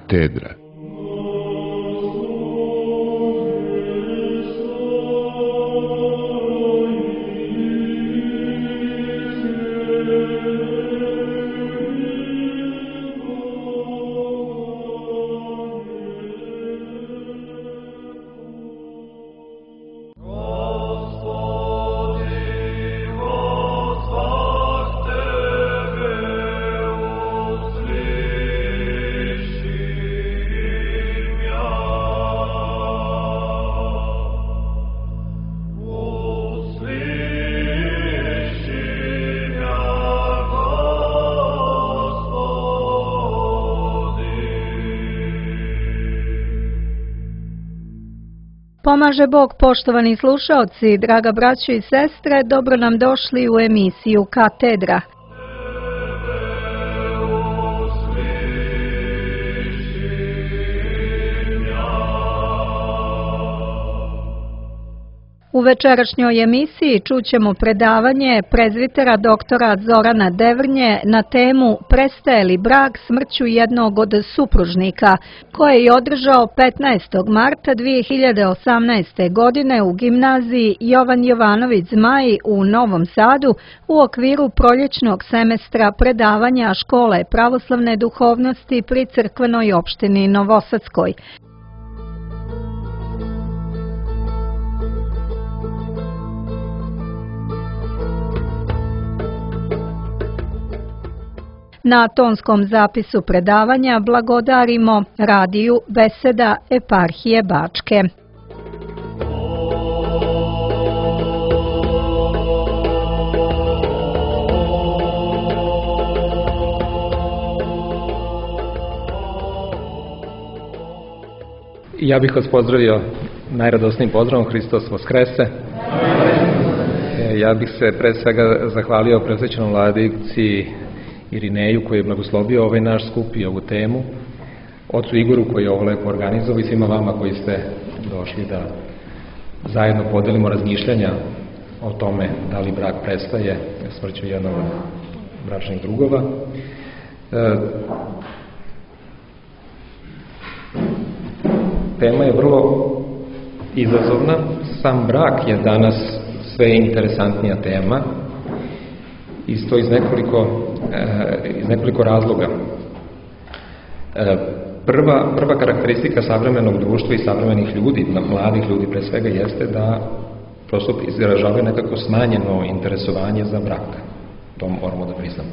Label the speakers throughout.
Speaker 1: Katedra.
Speaker 2: Pomaže Bog, poštovani slušaoci, draga braćo i sestre, dobro nam došli u emisiju Katedra. U večerašnjoj emisiji čućemo predavanje prezvitera doktora Zorana Devrnje na temu Prestaje li brak smrću jednog od supružnika, koje je održao 15. marta 2018. godine u gimnaziji Jovan Jovanović Zmaji u Novom Sadu u okviru proljećnog semestra predavanja Škole pravoslavne duhovnosti pri crkvenoj opštini Novosadskoj. Na tonskom zapisu predavanja blagodarimo radiju Beseda Eparhije Bačke.
Speaker 3: Ja bih vas pozdravio najradosnijim pozdravom Hristos Voskrese. Ja bih se pre svega zahvalio presvećenom vladici Irineju koji je blagoslovio ovaj naš skup i ovu temu, ocu Igoru koji je ovo lepo organizovao i svima vama koji ste došli da zajedno podelimo razmišljanja o tome da li brak prestaje smrću jednog od bračnih drugova. Tema je vrlo izazovna. Sam brak je danas sve interesantnija tema i to iz nekoliko razloga. Prva karakteristika savremenog društva i savremenih ljudi, mladih ljudi pre svega, jeste da prosto izražavaju nekako smanjeno interesovanje za brak. To moramo da priznamo.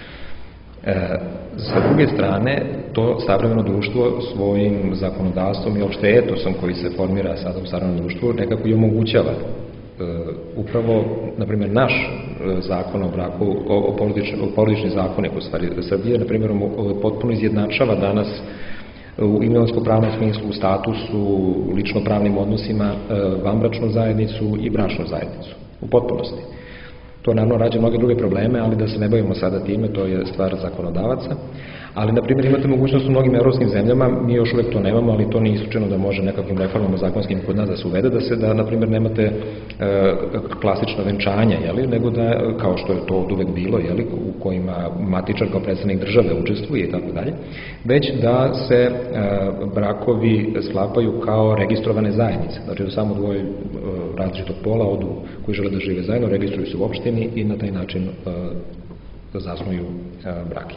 Speaker 3: Sa druge strane, to savremeno društvo svojim zakonodavstvom i opšte etosom koji se formira sada u savremenom društvu nekako i omogućava. Upravo, na primjer, naš zakon o braku, porodični zakonik u stvari Srbije, na primjer, potpuno izjednačava danas u imovinsko-pravnom smislu, u statusu, u lično-pravnim odnosima vanbračnu zajednicu i bračnu zajednicu. U potpunosti. To naravno rađa mnoge druge probleme, ali da se ne bavimo sada time, to je stvar zakonodavaca. Ali, na primjer, imate mogućnost u mnogim evropskim zemljama, mi još uvek to nemamo, ali to nije isključeno da može nekakvim reformama zakonskim kod nas da se uvede, da na primjer, nemate klasično venčanje, nego da, kao što je to od uvek bilo, u kojima matičar kao predstavnik države učestvuje i tako dalje, već da se brakovi sklapaju kao registrovane zajednice. Znači da samo dvoje različitog pola odu koji žele da žive zajedno, registruju se u opštini i na taj način zasnuju brak.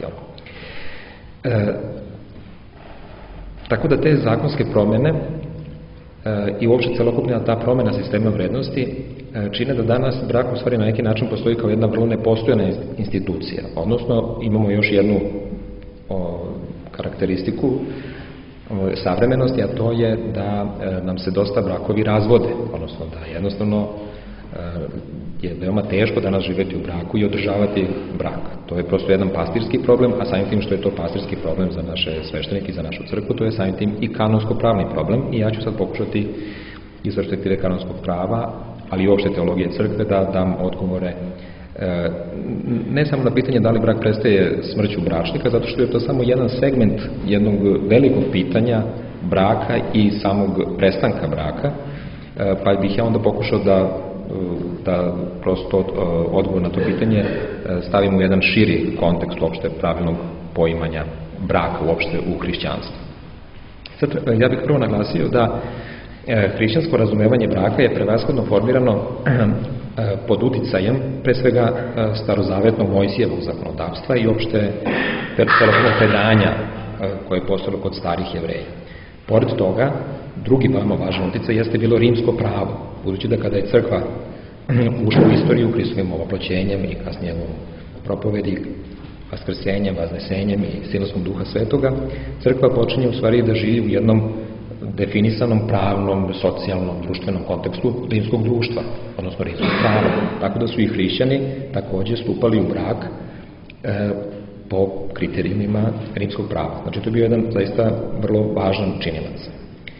Speaker 3: Tako da te zakonske promjene i uopšte celokupna ta promjena sistema vrednosti čine da danas brak u stvari na neki način postoji kao jedna vrlo nepostojana institucija. Odnosno imamo još jednu karakteristiku savremenosti, a to je da nam se dosta brakovi razvode. Odnosno da jednostavno je veoma teško danas živjeti u braku i održavati brak. To je prosto jedan pastirski problem, a samim tim što je to pastirski problem za naše sveštenike i za našu crkvu, to je samim tim i kanonsko-pravni problem. I ja ću sad pokušati iz perspektive kanonskog prava, ali i uopšte teologije crkve da dam odgovore ne samo na pitanje da li brak prestaje smrću bračnika, zato što je to samo jedan segment jednog velikog pitanja braka i samog prestanka braka, pa bih ja onda pokušao da prosto odgovor na to pitanje stavimo u jedan širi kontekst uopšte pravilnog poimanja braka uopšte u hrišćanstvu. Sad, ja bih prvo naglasio da hrišćansko razumevanje braka je prevashodno formirano pod uticajem, pre svega, starozavetnog Mojsijevog zakonodavstva i opšte celokupnog predanja koje je postojalo kod starih Jevreja. Pored toga, drugi veoma važan uticaj jeste bilo rimsko pravo, budući da kada je crkva ušla u istoriju Hristovim ovoploćenjem i kasnije propovedi, vaskrsenjem, vaznesenjem i siloskom Duha Svetoga, crkva počinje u stvari da živi u jednom definisanom pravnom, socijalnom, društvenom kontekstu rimskog društva, odnosno rimskog prava. Tako da su i hrišćani takođe stupali u brak po kriterijumima rimskog prava. Znači, to je bio jedan zaista vrlo važan činilac.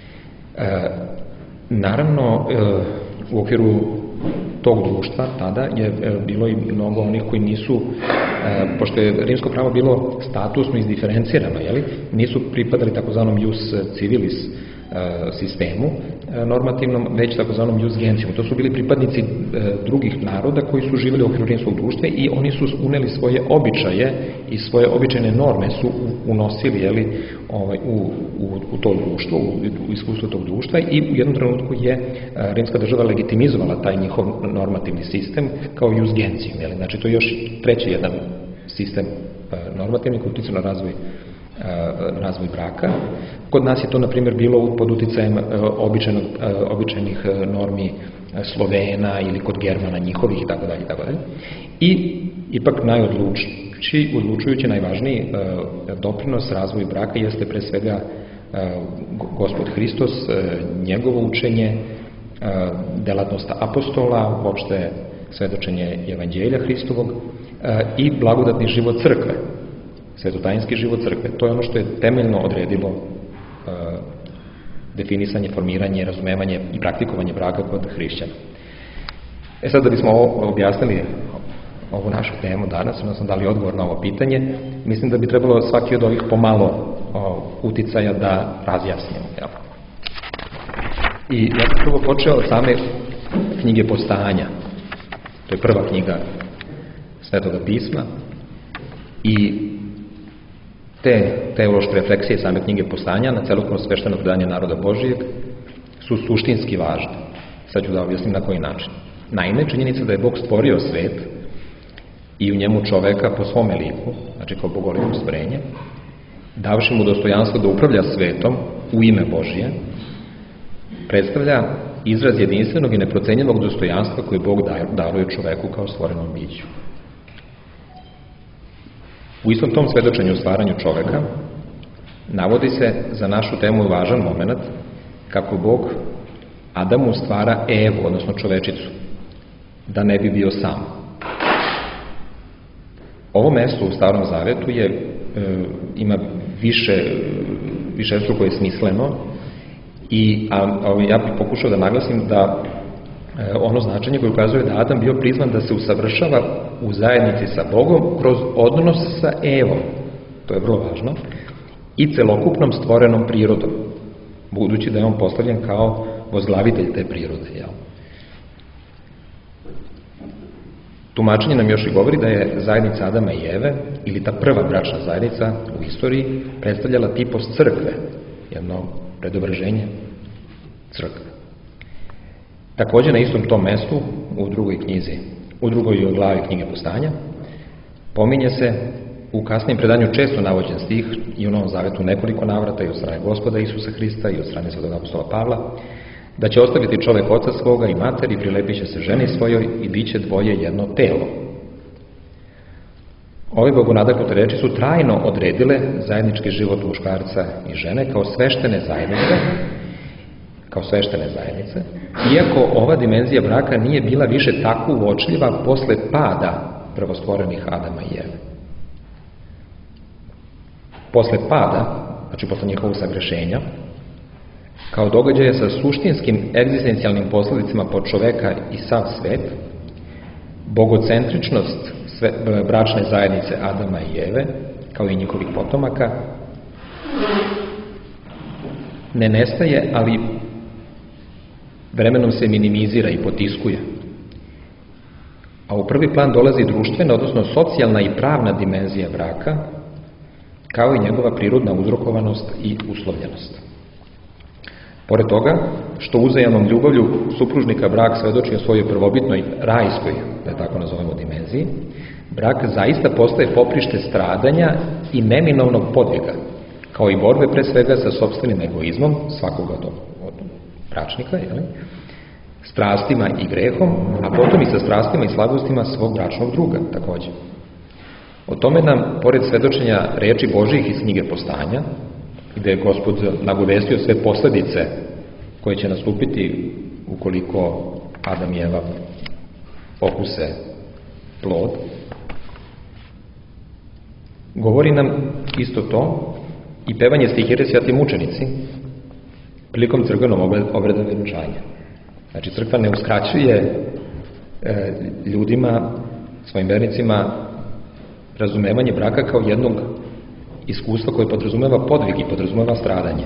Speaker 3: Naravno, u okviru tog društva tada je bilo i mnogo onih koji nisu, pošto je rimsko pravo bilo statusno izdiferencirano, nisu pripadali takozvanom jus civilis sistemu normativnom, već takozvanom jus gentium. To su bili pripadnici drugih naroda koji su živjeli u okviru rimskog društva i oni su uneli svoje običaje i svoje običajne norme su unosili u to društvo, u iskustvo tog društva i u jednom trenutku je rimska država legitimizovala taj njihov normativni sistem kao jus gentium. Znači, to je još treći jedan sistem normativni koji utiče na razvoj braka. Kod nas je to, na primjer, bilo pod uticajem običajnih normi Slovena ili kod Germana njihovih itd. I ipak odlučujući, najvažniji doprinos razvoju braka jeste pre svega Gospod Hristos, njegovo učenje, delatnost apostola, uopšte svedočenje evanđelja Hristovog i blagodatni život crkve, svetotajinski život crkve. To je ono što je temeljno odredilo definisanje, formiranje, razumevanje i praktikovanje braka kod hrišćana. Sad, da bismo objasnili ovu našu temu danas, odnosno dali odgovor na ovo pitanje, mislim da bi trebalo svaki od ovih pomalo uticaja da razjasnimo. I ja bih prvo počeo od same knjige Postanja. To je prva knjiga Svetoga pisma i te teološke refleksije same knjige Postanja na celokupno svešteno predanje naroda Božijeg su suštinski važne. Sad ću da objasnim na koji način. Naime, činjenica da je Bog stvorio svet i u njemu čoveka po svome liku, znači kao bogoliko stvorenje, davši mu dostojanstvo da upravlja svetom u ime Božije, predstavlja izraz jedinstvenog i neprocenjivog dostojanstva koje Bog daruje čoveku kao stvorenom biću. U istom tom svedočenju o stvaranju čoveka navodi se za našu temu važan moment kako Bog Adamu stvara Evu, odnosno čovečicu, da ne bi bio sam. Ovo mesto u Starom Zavetu ima višestruko je smisleno i ja bih pokušao da naglasim da ono značenje koje ukazuje da Adam bio prizvan da se usavršava u zajednici sa Bogom kroz odnos sa Evom, to je vrlo važno, i celokupnom stvorenom prirodom, budući da je on postavljen kao vozglavitelj te prirode. Tumačenje nam još i govori da je zajednica Adama i Eve, ili ta prva bračna zajednica u istoriji, predstavljala tipos crkve, jedno predobraženje crkve. Također na istom tom mestu, u drugoj glavi knjige Postanja, pominje se u kasnijem predanju često navođen stih i u Novom Zavetu nekoliko navrata i od strane Gospoda Isusa Hrista i od strane svetog apostola Pavla, da će ostaviti čovek oca svoga i mater i prilepit će se ženi svojoj i bit će dvoje jedno telo. Ove bogonadahnute reči su trajno odredile zajednički život muškarca i žene kao sveštene zajednice, iako ova dimenzija braka nije bila više tako uočljiva posle pada prvostvorenih Adama i Eve. Posle pada, znači posle njihovog sagrešenja, kao događaje sa suštinskim egzistencijalnim posledicama po čoveka i sav svet, bogocentričnost bračne zajednice Adama i Eve, kao i njihovih potomaka, ne nestaje, ali vremenom se minimizira i potiskuje. A u prvi plan dolazi društvena, odnosno socijalna i pravna dimenzija braka, kao i njegova prirodna uzrokovanost i uslovljenost. Pored toga, što uzajamnom ljubavlju supružnika brak svedoči o svojoj prvobitnoj rajskoj, da je tako nazovemo, dimenziji, brak zaista postaje poprište stradanja i neminovnog podviga, kao i borbe pre svega sa sopstvenim egoizmom svakoga od bračnika, strastima i grehom, a potom i sa strastima i slabostima svog bračnog druga, takođe. O tome nam, pored svedočenja reči Božijih iz knjige Postanja, gde je Gospod nagovestio sve posledice koje će nastupiti ukoliko Adam i Eva okuse plod, govori nam isto to i pevanje stihire Sveti mučenici prilikom crkvenog obreda venčanja. Znači, crkva ne uskraćuje ljudima, svojim vernicima, razumevanje braka kao jednog iskustva koje podrazumeva podvig i podrazumeva stradanje.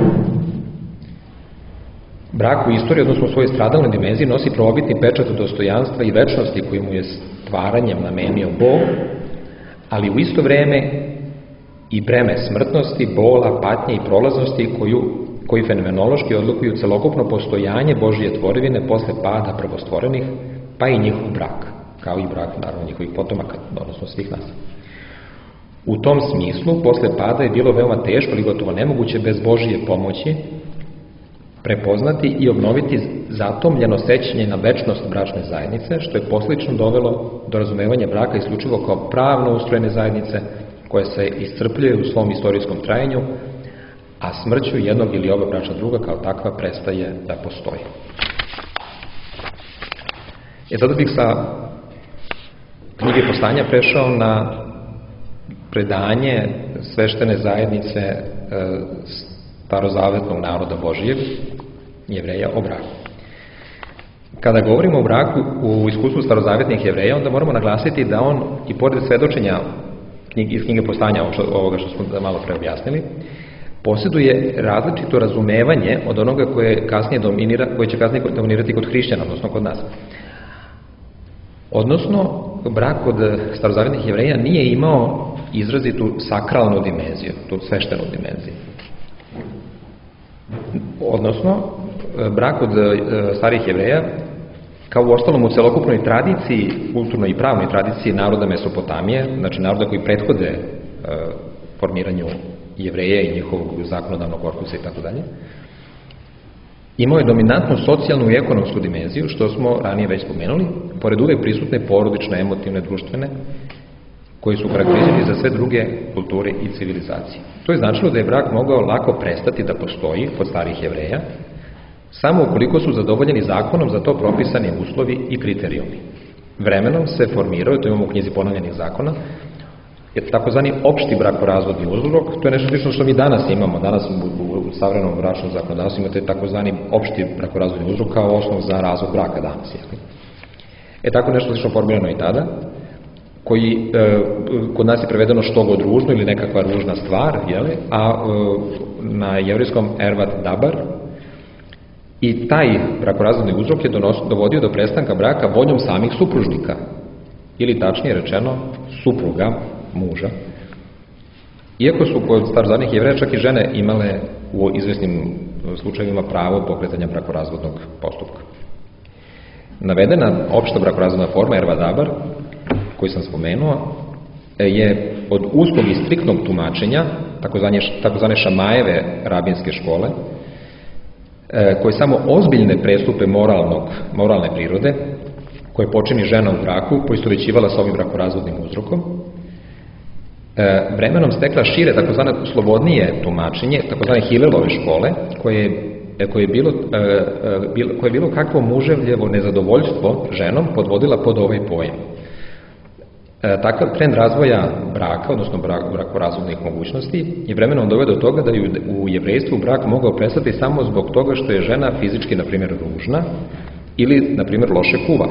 Speaker 3: Brak u istoriji, odnosno u svojoj stradalnoj dimenziji, nosi prvobitni pečat dostojanstva i večnosti koju mu je stvaranjem namenio Bog, ali u isto vreme i breme smrtnosti, bola, patnje i prolaznosti koji fenomenološki odlikuju celokupno postojanje Božije tvorevine posle pada prvostvorenih, pa i njihov brak, kao i brak, naravno, njihovih potomaka, odnosno svih nas. U tom smislu, posle pada je bilo veoma teško ili gotovo nemoguće bez Božije pomoći prepoznati i obnoviti zatomljeno sećanje na večnost bračne zajednice, što je poslično dovelo do razumevanja braka isključivo kao pravno ustrojene zajednice koja se iscrpljuje u svom istorijskom trajanju, a smrću jednog ili oba bračna druga kao takva prestaje da postoji. Sada bih sa knjige Postanja prešao na predanje sveštene zajednice starozavetnog naroda Božijeg, Jevreja, o braku. Kada govorimo o braku u iskustvu starozavetnih Jevreja, onda moramo naglasiti da on, i pored svedočenja iz knjige Postanja, ovoga što smo malo pre objasnili, posjeduje različito razumevanje od onoga koje će kasnije dominirati kod hrišćana, odnosno kod nas. Odnosno, brak kod starozavetnih Jevreja nije imao izrazitu sakralnu dimenziju, tu sveštenu dimenziju. Odnosno, brak kod starih Jevreja, kao u ostalom u celokupnoj tradiciji, kulturnoj i pravnoj tradiciji naroda Mesopotamije, znači naroda koji prethode formiranju Jevreja i njihovog zakonodavnog korpusa i tako dalje, imao je dominantnu socijalnu i ekonomsku dimenziju, što smo ranije već spomenuli, pored uvek prisutne porodične, emotivne, društvene, koji su karakterizirani za sve druge kulture i civilizacije. To je značilo da je brak mogao lako prestati da postoji kod starih Jevreja, samo ukoliko su zadovoljeni zakonom za to propisani uslovi i kriterijumi. Vremenom se formirao, to imamo u knjizi Ponavljenih zakona, je takozvani opšti brakorazvodni uzrok. To je nešto slično što mi danas imamo. Danas u savremenom bračnom zakonodavstvu imate takozvani opšti brakorazvodni uzrok kao osnov za razvod braka danas. Tako nešto slično formirano i tada, koji kod nas je prevedeno što god ružno ili nekakva ružna stvar, a na jevrijskom ervat dabar, i taj brakorazvodni uzrok je dovodio do prestanka braka voljom samih supružnika, ili tačnije rečeno supruga, muža. Iako su kod starozavetnih Jevreja čak i žene imale u izvesnim slučajevima pravo pokretanja brakorazvodnog postupka. Navedena opšta brakorazvodna forma erva dabar, koju sam spomenuo, je od uskog i striktnog tumačenja, takozvane Šamajeve rabinske škole, koje samo ozbiljne prestupe moralne prirode, koje počini žena u braku, poistovećivala sa ovim brakorazvodnim uzrokom, vremenom stekla šire, takozvane slobodnije tumačenje, takozvane Hilelove škole, koje je bilo kakvo muževljevo nezadovoljstvo ženom podvodila pod ovaj pojam. Takav trend razvoja braka, odnosno brakorazvodnih mogućnosti, je vremenom doveo do toga da je u jevrejstvu brak mogao prestati samo zbog toga što je žena fizički, na primjer, ružna ili, na primjer, loše kuva.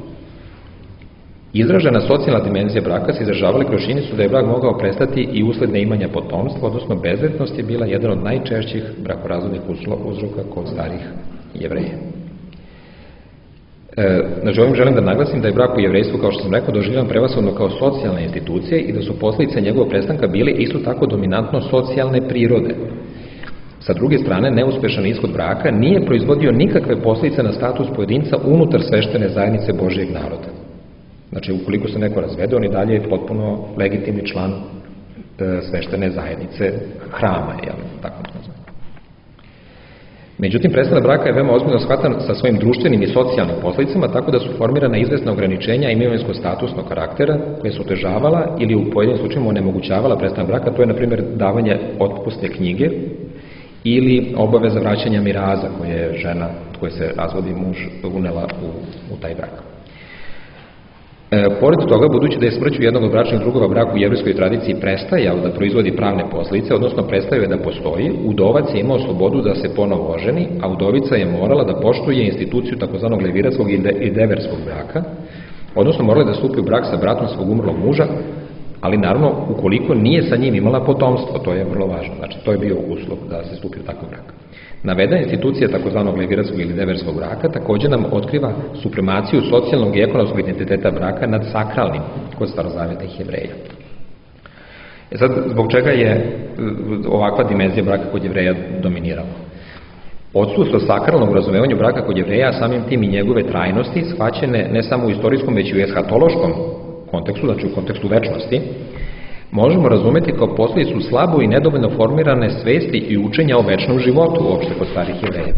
Speaker 3: Izražena socijalna dimenzija braka se izražavala kroz činjenicu da je brak mogao prestati i usled neimanja potomstva, odnosno bezvretnost je bila jedan od najčešćih brakorazvodnih uzroka kod starih Jevreja. Znači, ovim želim da naglasim da je brak u jevrejstvu, kao što sam rekao, doživljavan prevashodno kao socijalna institucija i da su posljedice njegovog prestanka bile isto tako dominantno socijalne prirode. Sa druge strane, neuspešan ishod braka nije proizvodio nikakve posljedice na status pojedinca unutar sveštene zajednice Božijeg naroda. Znači, ukoliko se neko razvede, on i dalje je potpuno legitimni član sveštene zajednice hrama, tako nazvano. Međutim, prestanak braka je veoma ozbiljno shvatan sa svojim društvenim i socijalnim posljedicama, tako da su formirana izvesna ograničenja imovinsko-statusnog karaktera koje su otežavala ili u pojedinim slučajima onemogućavala prestanak braka. To je, na primjer, davanje otpusne knjige ili obaveza vraćanja miraza koje je žena koja se razvodi muž unela u taj brak. Pored toga, budući da je smrću jednog od bračnih drugova brak u jevrejskoj tradiciji prestajao da proizvodi pravne posljedice, odnosno prestajao je da postoji, udovac je imao slobodu da se ponovo oženi, a udovica je morala da poštuje instituciju takozvanog leviratskog i deverskog braka, odnosno morala da stupi u brak sa bratom svog umrlog muža, ali naravno ukoliko nije sa njim imala potomstvo, to je vrlo važno, znači to je bio uslov da se stupi u takav brak. Navedena institucija takozvanog leviratskog ili deverskog braka također nam otkriva supremaciju socijalnog i ekonomskog identiteta braka nad sakralnim kod starozavetnih Jevreja. Sad, zbog čega je ovakva dimenzija braka kod Jevreja dominirala? Odsustvo sakralnog razumevanja braka kod Jevreja, a samim tim i njegove trajnosti, shvaćene ne samo u istorijskom, već i u eshatološkom kontekstu, znači u kontekstu večnosti, možemo razumeti kao posljedicu slabo i nedovoljno formirane svesti i učenja o večnom životu uopšte kod starih Jevreja.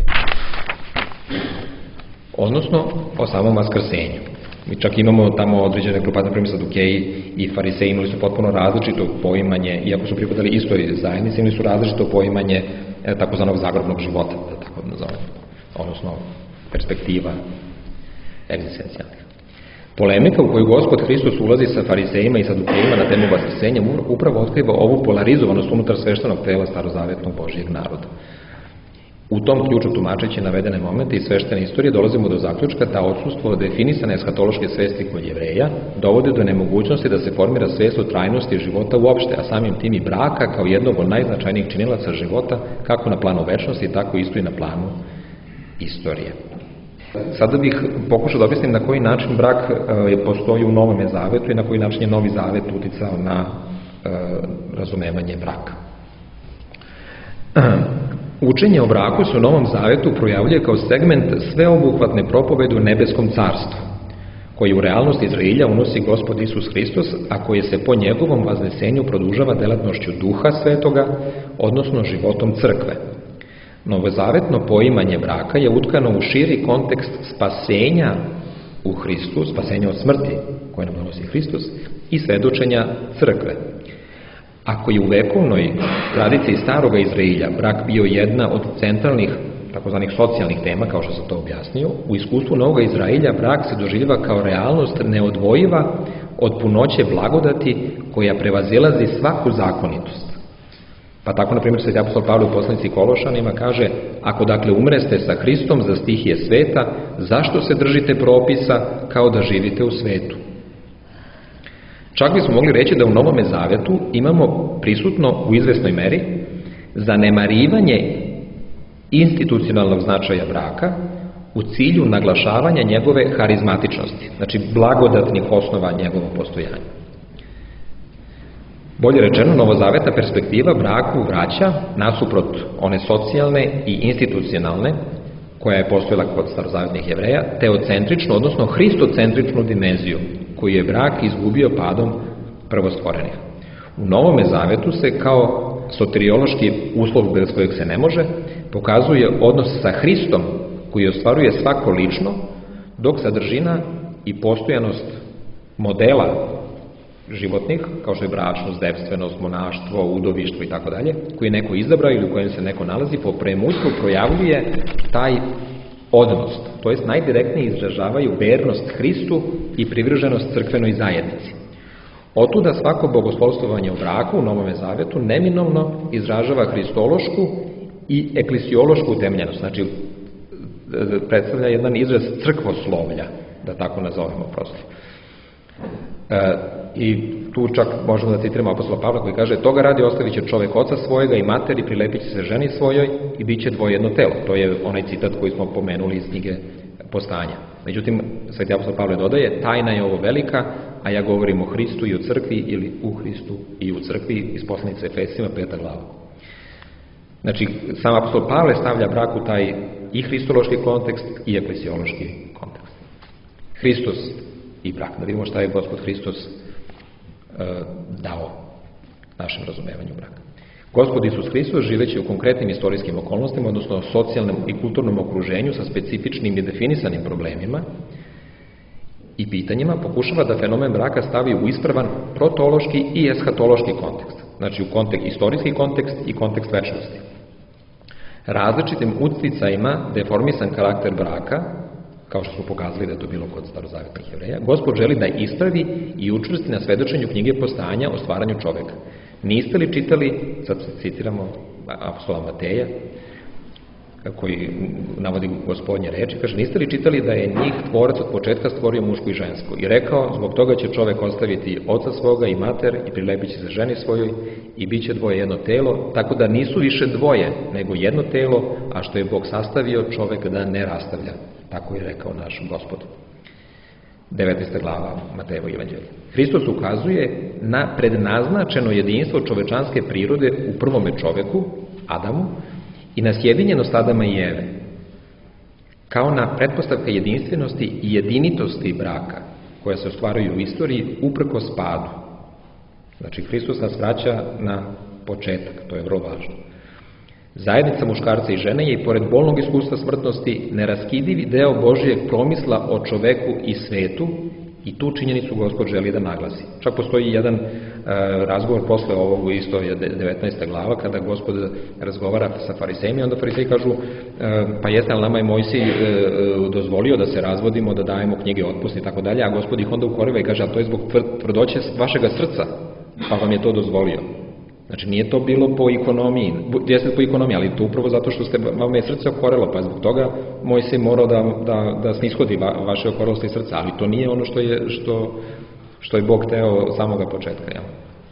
Speaker 3: Odnosno, o samom vaskrsenju. Mi čak imamo tamo određene grupacije, na primjer Sadukeji i Fariseji imali su potpuno različito poimanje, iako su pripadali istoj zajednici, imali su različito poimanje takozvanog zagrobnog života, da tako nazovemo, odnosno perspektiva egzistencijalnih. Polemika u koju Gospod Hristos ulazi sa farisejima i sadukejima na temu vaskrsenja upravo otkriva ovu polarizovanost unutar sveštenog tela starozavetnog Božijeg naroda. U tom ključu, tumačeći navedene momente iz sveštene istorije, dolazimo do zaključka da odsustvo definisane eshatološke svesti kod Jevreja dovode do nemogućnosti da se formira svest o trajnosti života uopšte, a samim tim i braka kao jednog od najznačajnijih činilaca života, kako na planu večnosti, tako isto i na planu istorije. Sada bih pokušao da objasnim na koji način brak postoji u Novom Zavetu i na koji način je Novi Zavet uticao na razumevanje braka. Učenje o braku se u Novom Zavetu projavljuje kao segment sveobuhvatne propovede u nebeskom carstvu, koji u realnost Izraelja unosi Gospod Isus Hristos, a koje se po njegovom vaznesenju produžava delatnošću Duha Svetoga, odnosno životom crkve. Novozavetno poimanje braka je utkano u širi kontekst spasenja u Hristu, spasenja od smrti koje nam donosi Hristos i svedočenja crkve. Ako je u vekovnoj tradiciji staroga Izraelja brak bio jedna od centralnih takozvanih socijalnih tema, kao što sam to objasnio, u iskustvu Novoga Izraelja brak se doživljava kao realnost neodvojiva od punoće blagodati koja prevazilazi svaku zakonitost. Pa tako, na primjer, sveti apostol Pavle u poslanici Kološanima kaže: ako dakle umreste sa Hristom za stihije sveta, zašto se držite propisa kao da živite u svetu? Čak bismo mogli reći da u Novome Zavetu imamo prisutno u izvesnoj meri zanemarivanje institucionalnog značaja braka u cilju naglašavanja njegove harizmatičnosti, znači blagodatnih osnova njegovog postojanja. Bolje rečeno, novozavetna perspektiva braku vraća nasuprot one socijalne i institucionalne, koja je postojala kod starozavetnih Jevreja, teocentričnu, odnosno hristocentričnu dimenziju, koju je brak izgubio padom prvostvorenih. U Novome Zavetu se kao soteriološki uslov bez kojeg se ne može, pokazuje odnos sa Hristom koji ostvaruje svako lično, dok sadržina i postojanost modela životnih, kao što je bračnost, devstvenost, monaštvo, udovištvo i tako dalje, koji je neko izabrao ili u kojem se neko nalazi, po premuljstvu projavljuje taj odnos, to jest najdirektnije izražavaju vernost Hristu i privrženost crkvenoj zajednici. Otuda svako bogoslovstvovanje u braku u Novome Zavetu neminovno izražava hristološku i eklesiološku utemeljenost, znači predstavlja jedan izraz crkvoslovlja, da tako nazovemo prosto. I tu čak možemo da citiramo apostola Pavla koji kaže: toga radi ostavit će čovek oca svojega i materi, prilepit će se ženi svojoj i bit će dvojedno telo. To je onaj citat koji smo pomenuli iz knjige Postanja. Međutim, sveti apostol Pavle dodaje: tajna je ovo velika, a ja govorim o Hristu i o crkvi, ili u Hristu i u crkvi, iz poslanice Efesima 5. glava. Znači, sam apostol Pavle stavlja brak u taj i hristološki kontekst i eklesiološki kontekst. Hristos i brak. Da vidimo šta je Gospod Hristos dao našem razumevanju braka. Gospod Isus Hristos, živeći u konkretnim istorijskim okolnostima, odnosno socijalnom i kulturnom okruženju sa specifičnim i definisanim problemima i pitanjima, pokušava da fenomen braka stavi u ispravan protološki i eshatološki kontekst. Znači, u istorijski kontekst i kontekst večnosti. Različitim uticajima deformisan karakter braka, kao što smo pokazali da je to bilo kod starozavjetnih Jevreja, Gospod želi da ispravi i učvrsti na svedočenju knjige Postajanja o stvaranju čoveka. Niste li čitali, sad citiramo apostola Mateja, koji navodi Gospodnje reči, kaže, niste li čitali da je njih tvorac od početka stvorio mušku i žensku i rekao, zbog toga će čovek ostaviti oca svoga i mater i prilepit će se ženi svojoj i bit će dvoje jedno telo, tako da nisu više dvoje, nego jedno telo, a što je Bog sastavio, čovek da ne rastavlja. Tako je rekao naš Gospod. 19. glava Matejevo evanđelje. Hristos ukazuje na prednaznačeno jedinstvo čovečanske prirode u prvome čoveku, Adamu, i na sjedinjenost Adama i Eve, kao na pretpostavka jedinstvenosti i jedinitosti braka, koja se ostvaruju u istoriji uprkos padu. Znači, Hristos nas vraća na početak, to je vrlo važno. Zajednica muškarca i žene je, i pored bolnog iskustva smrtnosti, neraskidivi deo Božijeg promisla o čoveku i svetu, i tu činjenicu Gospod želi da naglasi. Čak postoji jedan razgovor posle ovog isto 19. glava, kada Gospod razgovara sa farisejima, i onda fariseji kažu, pa jeste, ali nama je Mojsij dozvolio da se razvodimo, da dajemo knjige otpust i tako dalje, a Gospod ih onda ukoriva i kaže, a to je zbog tvrdoće vašega srca, pa vam je to dozvolio. Znači, nije to bilo po ekonomiji, jeste po ekonomiji, ali to upravo zato što vam je srce okorelo, pa zbog toga Mojsij morao da snishodi vaše okorelosti srca, ali to nije ono što je Bog hteo samoga početka. Jel?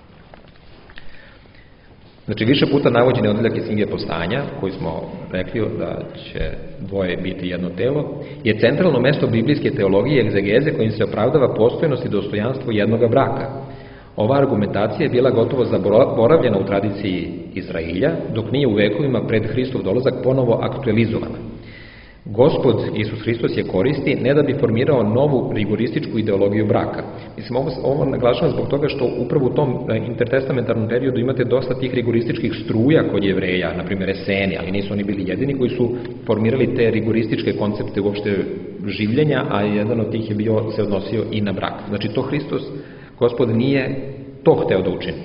Speaker 3: Znači, više puta navođen je odjeljak iz knjige Postajanja, koji smo rekli da će dvoje biti jedno telo, je centralno mesto biblijske teologije i egzegeze kojim se opravdava postojnost i dostojanstvo jednoga braka. Ova argumentacija je bila gotovo zaboravljena u tradiciji Izrailja, dok nije u vekovima pred Hristov dolazak ponovo aktualizovana. Gospod Isus Hristos je koristi ne da bi formirao novu rigorističku ideologiju braka. Mislim, ovo naglašavam zbog toga što upravo u tom intertestamentarnom periodu imate dosta tih rigorističkih struja kod Jevreja, na primjer Eseni, ali nisu oni bili jedini koji su formirali te rigorističke koncepte uopšte življenja, a jedan od tih je se odnosio i na brak. Znači, to Hristos, Gospod, nije to hteo da učini.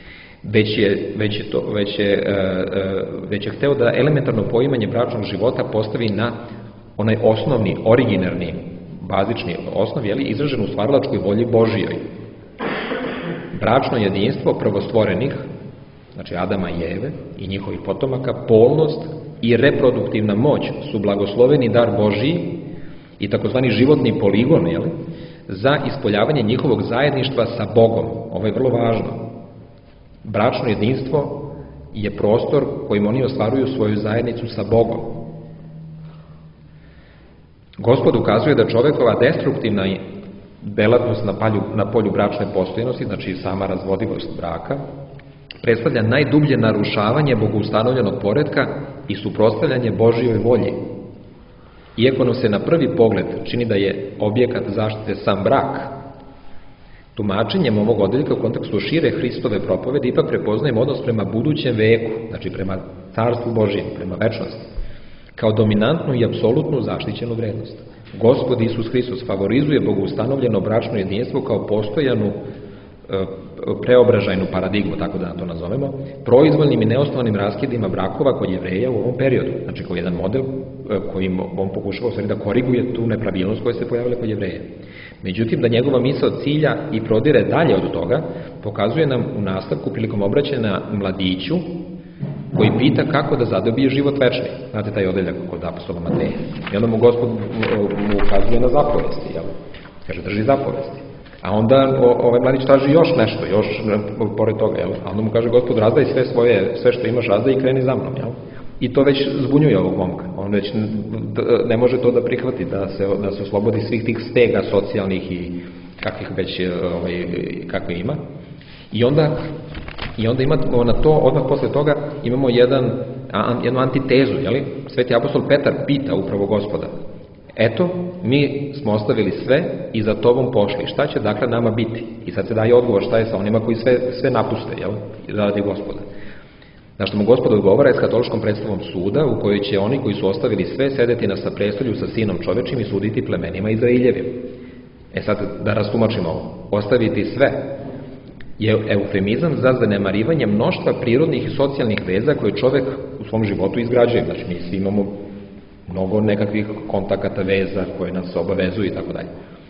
Speaker 3: Već je hteo da elementarno poimanje bračnog života postavi na onaj osnovni, originarni, bazični osnov, izražen u stvaralačkoj volji Božijoj. Bračno jedinstvo prvostvorenih, znači Adama i Eve i njihovih potomaka, polnost i reproduktivna moć su blagosloveni dar Božiji i takozvani životni poligon, za ispoljavanje njihovog zajedništva sa Bogom. Ovo je vrlo važno. Bračno jedinstvo je prostor kojim oni ostvaruju svoju zajednicu sa Bogom. Gospod ukazuje da čovekova destruktivna delatnost na polju bračne postojanosti, znači sama razvodivost braka, predstavlja najdublje narušavanje bogoustanovljenog poretka i suprotstavljanje Božijoj volji. Iako nam se na prvi pogled čini da je objekat zaštite sam brak, tumačenjem ovog odeljka u kontekstu šire Hristove propovedi ipak prepoznajemo odnos prema budućem veku, znači prema carstvu Božijem, prema večnosti, kao dominantnu i apsolutnu zaštićenu vrednost. Gospod Isus Hristos favorizuje bogoustanovljeno bračno jedinstvo kao postojanu preobražajnu paradigmu, tako da to nazovemo, proizvoljnim i neosnovanim raskidima brakova kod Jevreja u ovom periodu. Znači, kao jedan model kojim on pokušava da koriguje tu nepravilnost koja se pojavila kod Jevreja. Međutim, da njegova misao cilja i prodire dalje od toga, pokazuje nam u nastavku prilikom obraćanja mladiću koji pita kako da zadobije život večni. Znate taj odeljak kod apostola Mateja. I onda mu Gospod mu ukazuje na zapovesti. Kaže, drži zapovesti. A onda ovaj mladić traži još nešto, još pored toga. A onda mu kaže, Gospod, razdaj sve što imaš, razdaj i kreni za mnom. I to već zbunjuje ovog momka. On već ne može to da prihvati, da se oslobodi svih tih stega socijalnih i kakvih već kakve ima. I onda imamo na to, odmah posle toga imamo jedan jednu antitezu, jeli? Sveti apostol Petar pita upravo Gospoda: eto, mi smo ostavili sve i za tobom pošli, šta će dakle nama biti? I sad se daje odgovor šta je sa onima koji sve napuste, jel? Radi Gospoda. Na što mu Gospod odgovara eskatološkom predstavom suda, u kojoj će oni koji su ostavili sve sedeti na prestolju sa Sinom čovečim i suditi plemenima Izraeljevim. Sad da rastumačimo ovo. Ostaviti sve je eufemizam za zanemarivanje mnoštva prirodnih i socijalnih veza koje čovek u svom životu izgrađuje. Znači, mi svi imamo mnogo nekakvih kontakata, veza koje nas obavezuju i tako dalje.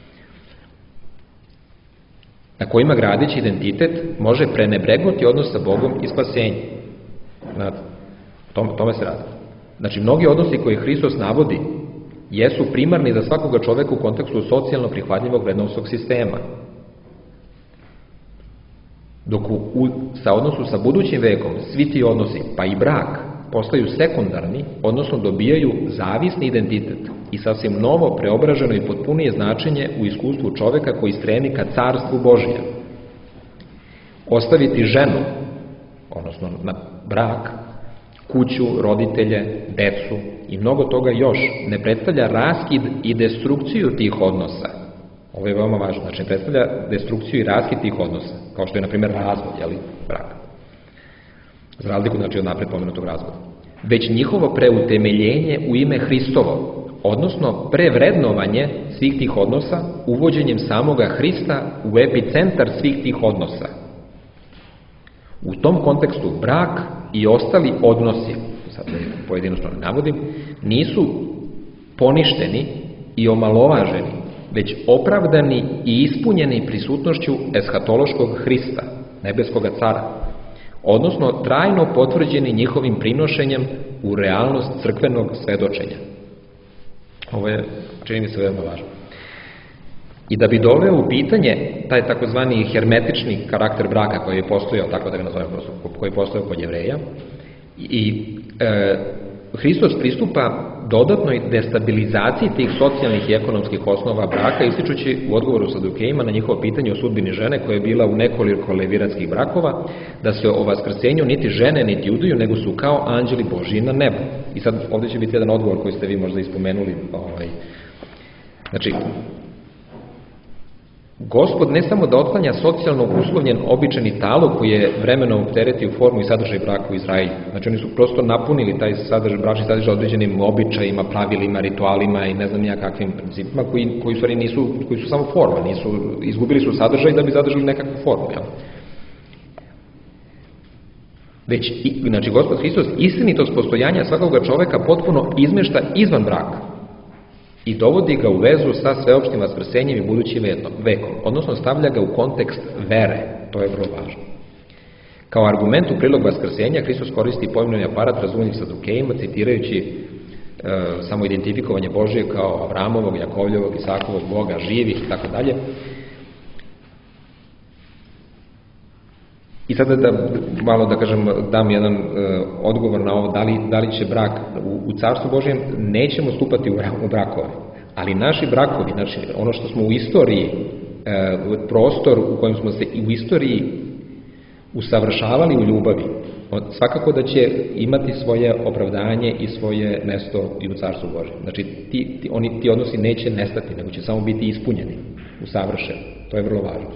Speaker 3: Na kojima gradići identitet može prenebregnuti odnos sa Bogom i spasenjem. Znate, tome se radi. Znači, mnogi odnosi koje Hristos navodi jesu primarni za svakoga čoveka u kontekstu socijalno prihvatljivog vrednosnog sistema. Dok u odnosu sa budućim vekom svi ti odnosi, pa i brak, postaju sekundarni, odnosno dobijaju zavisni identitet i sasvim novo, preobraženo i potpunije značenje u iskustvu čoveka koji stremi ka carstvu Božijem. Ostaviti ženu, odnosno na brak, kuću, roditelje, decu i mnogo toga još, ne predstavlja raskid i destrukciju tih odnosa. Ovo je veoma važno, znači ne predstavlja destrukciju i raskid tih odnosa, kao što je, na primjer, razvod, jeli, brak. Za razliku, znači, od napred pomenutog razvoda. Već njihovo preutemeljenje u ime Hristovo, odnosno prevrednovanje svih tih odnosa, uvođenjem samoga Hrista u epicentar svih tih odnosa. U tom kontekstu brak i ostali odnosi, sad pojedinačno navodim, nisu poništeni i omalovaženi, već opravdani i ispunjeni prisutnošću eshatološkog Hrista, nebeskoga cara, odnosno trajno potvrđeni njihovim prinošenjem u realnost crkvenog svedočenja. Ovo je, čini mi se, veoma važno. I da bi doveo u pitanje taj takozvani hermetični karakter braka koji je postojao, tako da ga nazovem prosto, koji je postojao kod Jevreja, Hristos pristupa dodatnoj destabilizaciji tih socijalnih i ekonomskih osnova braka, ističući u odgovoru Sadukejima na njihovo pitanje o sudbini žene koja je bila u nekoliko leviratskih brakova, da se o vaskrsenju niti žene niti uduju, nego su kao anđeli Božji na nebu. I sad ovdje će biti jedan odgovor koji ste vi možda ispomenuli. Znači, Gospod ne samo da otklanja socijalno uslovljen običajni talog koji je vremenom opteretio formu i sadržaj braka u Izraelju. Znači, oni su prosto napunili taj bračni sadržaj određenim običajima, pravilima, ritualima i ne znam ja kakvim principima koji su samo forma, izgubili su sadržaj da bi zadržali nekakvu formu. Jel? Znači, Gospod Hristos istinitost postojanja svakoga čoveka potpuno izmešta izvan braka i dovodi ga u vezu sa sveopštim vaskrsenjem i budućim vekom, odnosno stavlja ga u kontekst vere. To je vrlo važno. Kao argument u prilog vaskrsenja Hristos koristi pojmovni aparat razumljiv Sadukejima, citirajući samo identifikovanje Božije kao Avramovog, Jakovljevog, Isakovog Boga, živih i tako dalje. I sada da kažem, dam jedan odgovor na ovo, da li će brak u Carstvu Božijem, nećemo stupati u brakove, ali naši brakovi, znači ono što smo u istoriji, prostor u kojem smo se i u istoriji usavršavali u ljubavi, svakako da će imati svoje opravdanje i svoje mesto i u Carstvu Božijem. Znači ti odnosi neće nestati, nego će samo biti ispunjeni, usavršeni. To je vrlo važno.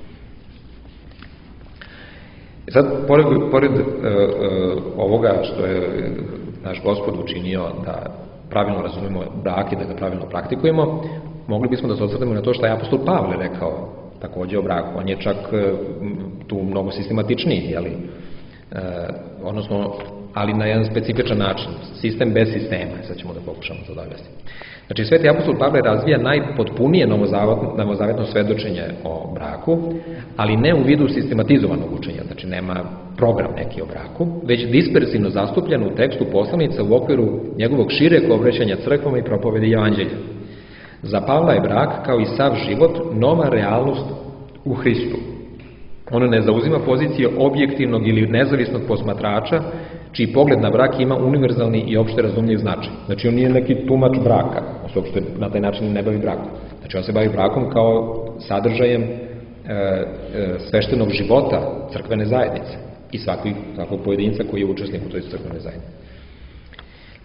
Speaker 3: Sad, pored ovoga što je naš Gospod učinio da pravilno razumemo brak i da ga pravilno praktikujemo, mogli bismo da se osvrnemo na to što je apostol Pavle rekao takođe o braku. On je čak tu mnogo sistematičniji, odnosno, ali na jedan specifičan način, sistem bez sistema. Sad ćemo da pokušamo to da objasnimo. Znači, sveti apostol Pavle razvija najpotpunije novozavetno svedočenje o braku, ali ne u vidu sistematizovanog učenja, znači nema program neki o braku, već disperzivno zastupljen u tekstu poslanica u okviru njegovog šireg obraćanja crkvama i propovedi evanđelja. Za Pavla je brak, kao i sav život, nova realnost u Hristu. Ono ne zauzima pozicije objektivnog ili nezavisnog posmatrača, čiji pogled na brak ima univerzalni i opšte razumljiv značaj. Znači, on nije neki tumač braka, on se uopšte na taj način ne bavi brakom. Znači, on se bavi brakom kao sadržajem sveštenog života crkvene zajednice i svakog pojedinca koji je učesnik u toj crkvenoj zajednici.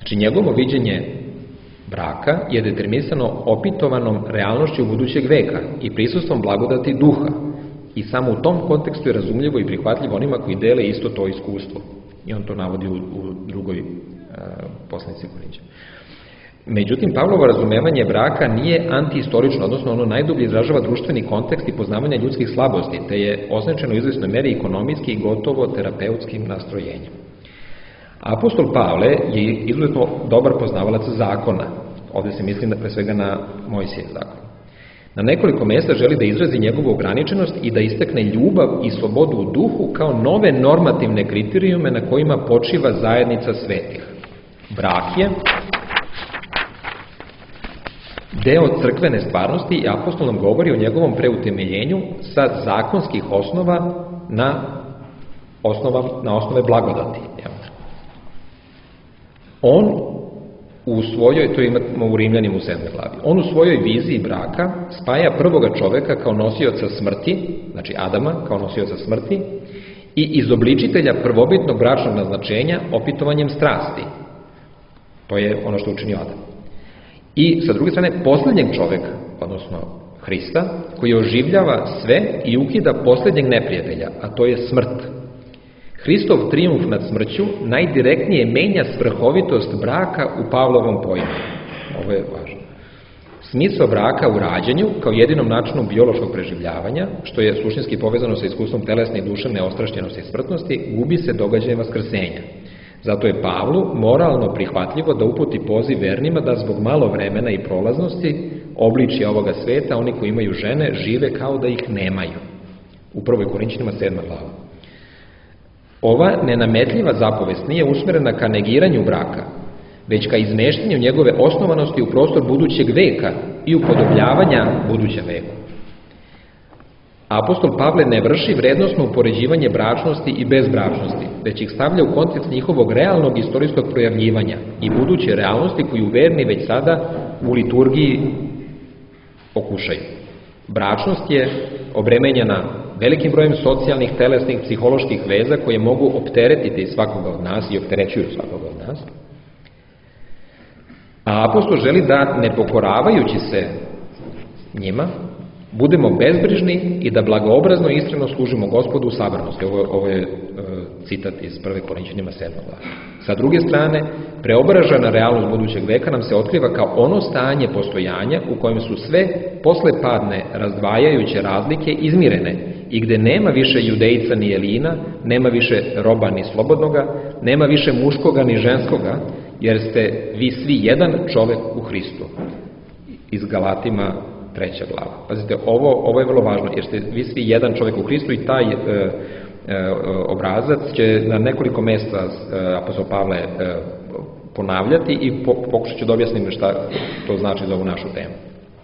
Speaker 3: Znači, njegovo viđenje braka je determinisano opitovanom realnošću budućeg veka i prisustvom blagodati duha. I samo u tom kontekstu je razumljivo i prihvatljivo onima koji dele isto to iskustvo. I on to navodi u drugoj poslanici Korinćana. Međutim, Pavlovo razumevanje braka nije antihistorično, odnosno ono najdublje izražava društveni kontekst i poznavanje ljudskih slabosti, te je označeno u izvesnoj meri ekonomijski i gotovo terapeutskim nastrojenjem. Apostol Pavle je izuzetno dobar poznavalac zakona. Ovdje se mislim pre svega na Mojsijev zakon. Na nekoliko mjesta želi da izrazi njegovu ograničenost i da istakne ljubav i slobodu u duhu kao nove normativne kriterijume na kojima počiva zajednica svetih. Brak je deo crkvene stvarnosti i apostol nam govori o njegovom preutemeljenju sa zakonskih osnova na osnove blagodati. On u svojoj, to imamo u Rimljanima u 7. glavi, on u svojoj viziji braka spaja prvoga čoveka kao nosioca smrti, znači Adama kao nosioca smrti, i izobličitelja prvobitnog bračnog naznačenja opitovanjem strasti. To je ono što učinio Adam. I sa druge strane posljednjeg čoveka, odnosno Hrista, koji oživljava sve i ukida posljednjeg neprijatelja, a to je smrt. Hristov trijumf nad smrću najdirektnije menja svrhovitost braka u Pavlovom pojmu. Ovo je važno. Smisao braka u rađanju, kao jedinom načinu biološkog preživljavanja, što je suštinski povezano sa iskustvom telesne i duševne ostrašćenosti i smrtnosti, gubi se događajem vaskrsenja. Zato je Pavlu moralno prihvatljivo da uputi poziv vernima da zbog malo vremena i prolaznosti obličja ovoga sveta, oni koji imaju žene, žive kao da ih nemaju. U 1. Korinćanima 7. glava. Ova nenametljiva zapovest nije usmjerena ka negiranju braka, već ka izmeštanju njegove osnovanosti u prostor budućeg veka i upodobljavanja budućem veku. Apostol Pavle ne vrši vrednosno upoređivanje bračnosti i bezbračnosti, već ih stavlja u kontekst njihovog realnog istorijskog projavljivanja i buduće realnosti koju verni već sada u liturgiji okušaju. Bračnost je obremenjena velikim brojem socijalnih, telesnih, psiholoških veza koje mogu opteretiti svakoga od nas i opterećuju svakoga od nas. A apostol želi da, ne pokoravajući se njima, budemo bezbrižni i da blagoobrazno i iskreno služimo Gospodu u sabranosti. Ovo je citat iz 1. Korinćanima 7. glava. Sa druge strane, preobražena realnost budućeg veka nam se otkriva kao ono stanje postojanja u kojem su sve poslepadne razdvajajuće razlike izmirene i gde nema više judejca ni Elina, nema više roba ni slobodnoga, nema više muškoga ni ženskoga, jer ste vi svi jedan čovek u Hristu. Iz Galatima 3. glava. Pazite, ovo je vrlo važno, jer ste vi svi jedan čovjek u Hristu i taj obrazac će na nekoliko mjesta apostol Pavle ponavljati i pokušat ću da objasnim šta to znači za ovu našu temu.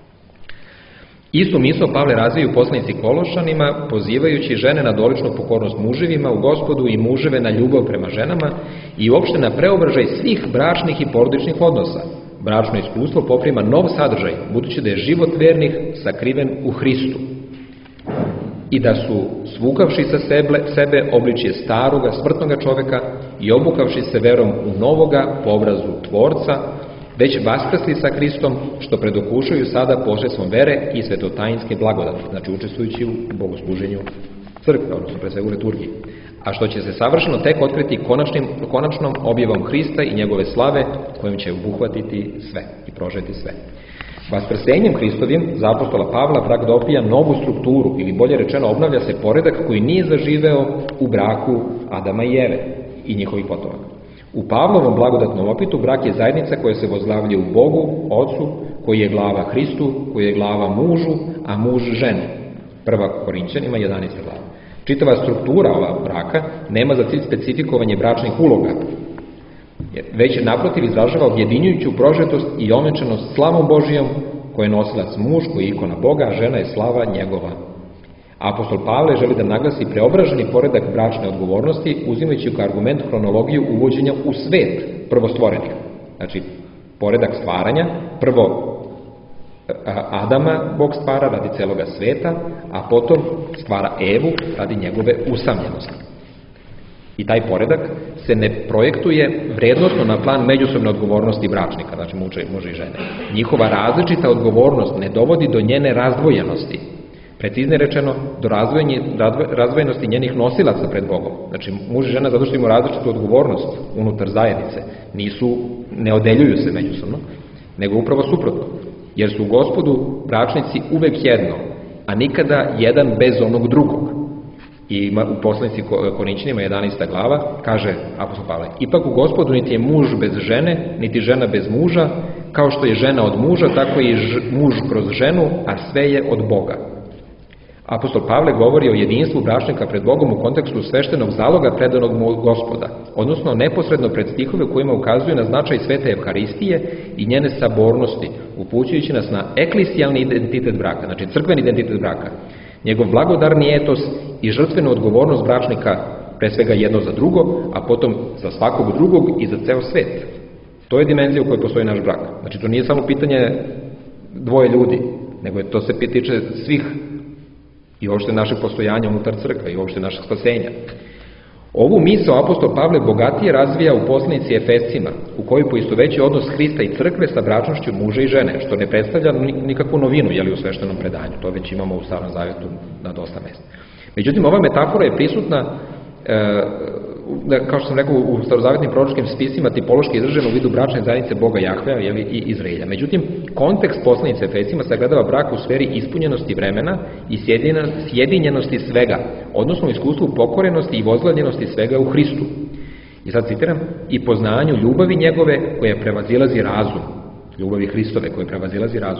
Speaker 3: Istu misao Pavle razviju poslanici Kološanima, pozivajući žene na doličnu pokornost muževima u Gospodu i muževe na ljubav prema ženama i uopšte na preobražaj svih bračnih i porodičnih odnosa. Bračno iskustvo poprima nov sadržaj, budući da je život vernih sakriven u Hristu. I da su, svukavši sa sebe obličje staroga, smrtnoga čoveka i obukavši se verom u novoga po obrazu Tvorca, već vaskrsli sa Hristom, što predokušuju sada posredstvom vere i svetotajinske blagodati, znači učestvujući u bogosluženju crkve, odnosno pre svega u liturgiji. A što će se savršeno tek otkriti konačnom objavom Hrista i njegove slave, kojim će obuhvatiti sve i prožeti sve. Vaskrsenjem Hristovim za apostola Pavla brak dobija novu strukturu, ili bolje rečeno obnavlja se poredak koji nije zaživeo u braku Adama i Eve i njihovih potomaka. U Pavlovom blagodatnom opitu brak je zajednica koja se vozglavlja u Bogu, Ocu, koji je glava Hristu, koji je glava mužu, a muž ženi. 1. Korinćanima 11. glava. Čitava struktura ova braka nema za cilj specifikovanje bračnih uloga, već naprotiv izražava objedinjujuću prožetost i omečenost slavom Božijom, koja je nosilac muž, koji je ikona Boga, a žena je slava njegova. Apostol Pavle želi da naglasi preobraženi poredak bračne odgovornosti, uzimajući kao argument hronologiju uvođenja u svet prvostvorenih. Znači, poredak stvaranja, prvo Adama Bog stvara radi celoga sveta, a potom stvara Evu radi njegove usamljenosti. I taj poredak se ne projektuje vrednostno na plan međusobne odgovornosti bračnika, znači muža i žene. Njihova različita odgovornost ne dovodi do njene razdvojenosti. Preciznije rečeno, do razdvojenosti njenih nosilaca pred Bogom. Znači, muž i žena zato što imaju različitu odgovornost unutar zajednice, ne odeljuju se međusobno, nego upravo suprotno. Jer su u Gospodu bračnici uvek jedno, a nikada jedan bez onog drugog. I u poslanici Korinćanima 11. glava kaže apostol Pavle: ipak u Gospodu niti je muž bez žene, niti žena bez muža, kao što je žena od muža, tako i muž kroz ženu, a sve je od Boga. Apostol Pavle govori o jedinstvu bračnika pred Bogom u kontekstu sveštenog zaloga predanog mu od Gospoda, odnosno neposredno pred stihove u kojima ukazuju na značaj svete Evharistije i njene sabornosti, upućujući nas na eklisijalni identitet braka, znači crkveni identitet braka, njegov blagodarni etos i žrtvenu odgovornost bračnika, pre svega jedno za drugo, a potom za svakog drugog i za ceo svet. To je dimenzija u kojoj postoji naš brak. Znači, to nije samo pitanje dvoje ljudi, nego to se tiče svih i uopšte našeg postojanja unutar crkve i uopšte našeg spasenja. Ovu misao apostol Pavle bogatije razvija u poslanici Efescima, u kojoj poistovećuje odnos Hrista i crkve sa bračnošću muža i žene, što ne predstavlja nikakvu novinu u sveštenom predanju. To već imamo u Starom Zavetu na dosta mesta. Međutim, ova metafora je prisutna, kao što sam rekao, u starozavetnim proročkim spisima tipološki izražena u vidu bračne zajednice Boga Jahvea i Izraelja. Međutim, kontekst poslanice Efesima sagledava brak u sferi ispunjenosti vremena i sjedinjenosti svega, odnosno u iskustvu pokorenosti i vozglavljenosti svega u Hristu. I sad citiram: i poznanju ljubavi njegove koja prevazilazi razum. Ljubavi Hristove koja prevazilazi razum.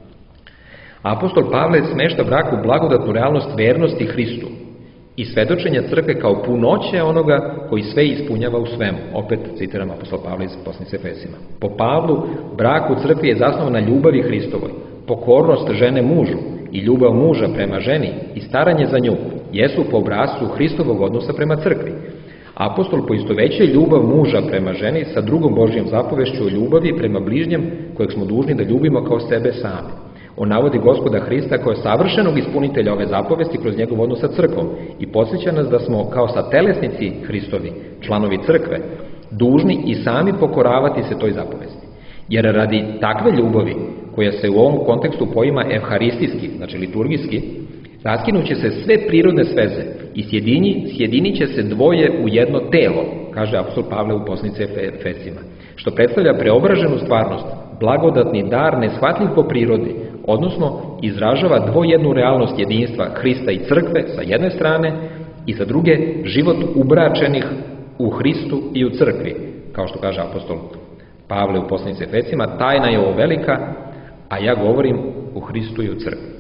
Speaker 3: Apostol Pavle smešta brak u blagodatnu realnost vernosti Hristu i svedočenja crkve kao punoće onoga koji sve ispunjava u svemu. Opet citiram apostol Pavla iz poslanice Efesima. Po Pavlu, brak u crkvi je zasnovan na ljubavi Hristovoj. Pokornost žene mužu i ljubav muža prema ženi i staranje za nju jesu po obrascu Hristovog odnosa prema crkvi. Apostol poistovećuje ljubav muža prema ženi sa drugom Božjom zapovešću o ljubavi prema bližnjem kojeg smo dužni da ljubimo kao sebe sami. On navodi Gospoda Hrista kao savršenog ispunitelja ove zapovesti kroz njegov odnos sa crkvom i podsjeća nas da smo kao satelesnici Hristovi, članovi crkve, dužni i sami pokoravati se toj zapovesti. Jer radi takve ljubavi, koja se u ovom kontekstu poima evharistijski, znači liturgijski, raskinuće se sve prirodne sveze i sjedinit će se dvoje u jedno telo, kaže apostol Pavle u poslanici Efesima, što predstavlja preobraženu stvarnost, blagodatni dar neshvatljiv po prirodi, odnosno izražava dvojednu realnost jedinstva Hrista i crkve sa jedne strane i sa druge život ubračenih u Hristu i u crkvi, kao što kaže apostol Pavle u poslanici Efesima: tajna je ovo velika, a ja govorim u Hristu i u crkvi.